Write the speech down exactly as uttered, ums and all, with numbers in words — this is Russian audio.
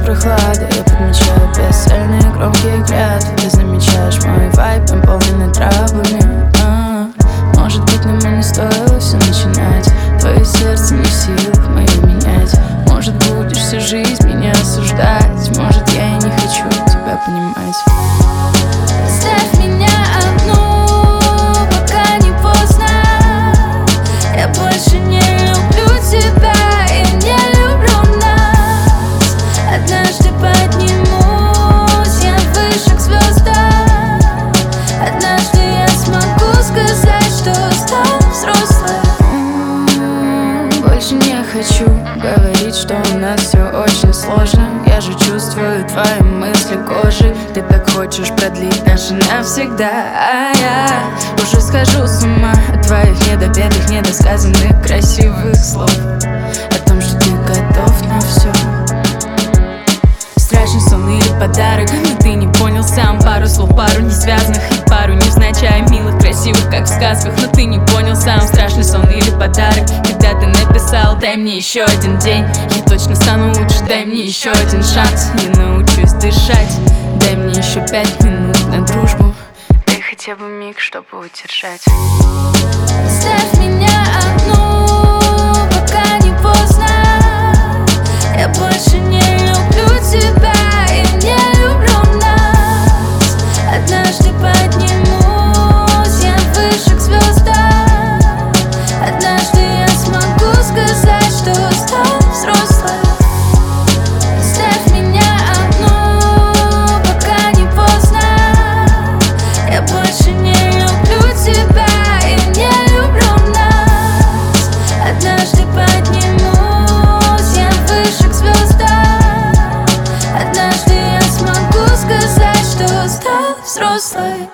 прохлада. Я подмечаю бесцельные громкие клятвы. Ты замечаешь мой вайб, наполненный травами. а, Может быть, нам и не стоило все начинать. Твое сердце не в силах мое менять. Может, будешь всю жизнь меня осуждать. Может, я и не хочу тебя понимать. Оставь меня одну, пока не поздно. Я больше не люблю тебя и не люблю нас. Однажды поднимусь я выше к звездам. Однажды я смогу сказать, что стал взрослым. Больше не хочу говорить, что у нас все очень сложно. Я же чувствую твои мысли кожей. Ты так хочешь продлить наши навсегда, а я уже схожу с ума от твоих недопетых, недосказанных красивых слов. О том, что ты готов на все. Страшный сон или подарок, но ты не понял сам. Пару слов, пару несвязанных и пару невзначай милых, красивых, как в сказках, но ты не понял сам. Страшный сон или подарок, когда ты написал: дай мне еще один день, я точно стану лучше. Дай мне еще один шанс, я научусь дышать. Дай мне еще пять минут на дружбу. Дай хотя бы миг, чтобы удержать. Оставь меня одну, пока не поздно. Я больше не люблю тебя и не люблю нас. Однажды поднимусь я выше к звездам. Однажды я смогу сказать, что стал взрослым. Оставь меня одну, пока не поздно. Я больше не люблю тебя и не люблю нас. Однажды поднимусь я выше к звездам. Однажды я смогу сказать, что стал взрослой.